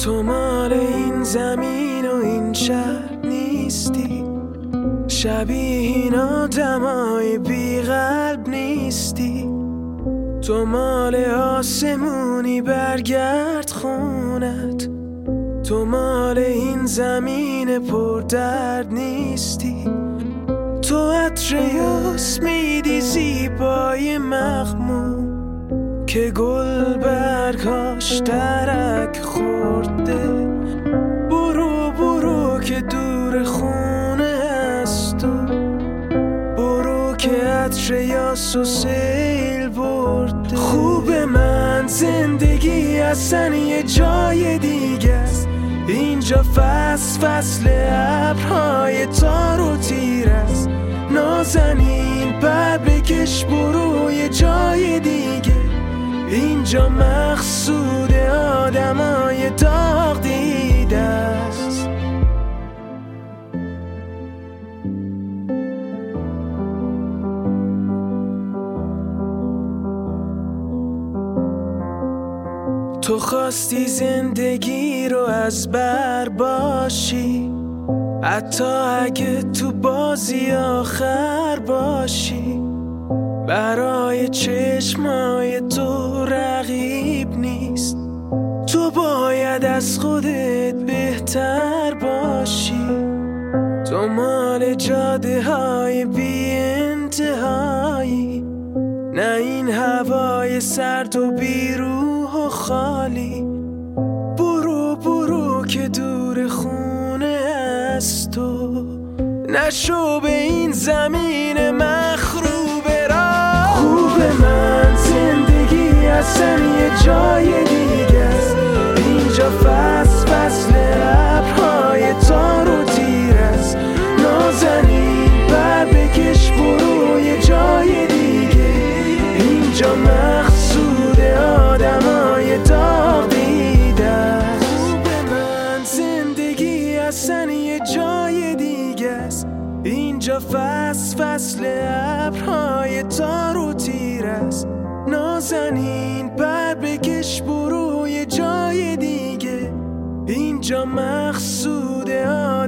تو مال این زمین و این شهر نیستی، شبیه این آدمای بی قلب نیستی. تو مال آسمونی برگرد خونت، تو مال این زمین پر درد نیستی. تو عطر یاس میدی زیبای مخمون که گل برگاش درک خورده. برو برو که دور خونه است تو، برو که عطر یاس و سیل برده. خوب من زندگی اصلا یه جای دیگه است، اینجا فصل ابرهای تار و تیر است. نازنین پر بکش برو یه جای دیگه، اینجا مقصود آدمای داغ دیده است. تو خواستی زندگی رو از بر باشی، حتی اگه تو بازی آخر باشی. برای چشمای تو رقیب نیست، تو باید از خودت بهتر باشی. تو مال جاده های بی انتهایی، نه این هوای سرد و بی روح و خالی. برو برو که دور خونه از تو، نشو به این زمین مخروبه را. خوب من زندگی اصلا یه جای دیگه است، اینجا فصل ابرهای تار و تیر است. نازنین پر بکش برو یه جای دیگه، اینجا مقصود آدمای داغ دیده است. خوب من زندگی اصلا یه جای دیگه است، اینجا فصل ابرهای تار و تیر است. نازنین پر بکش برو یه جای دیگه، اینجا مقصود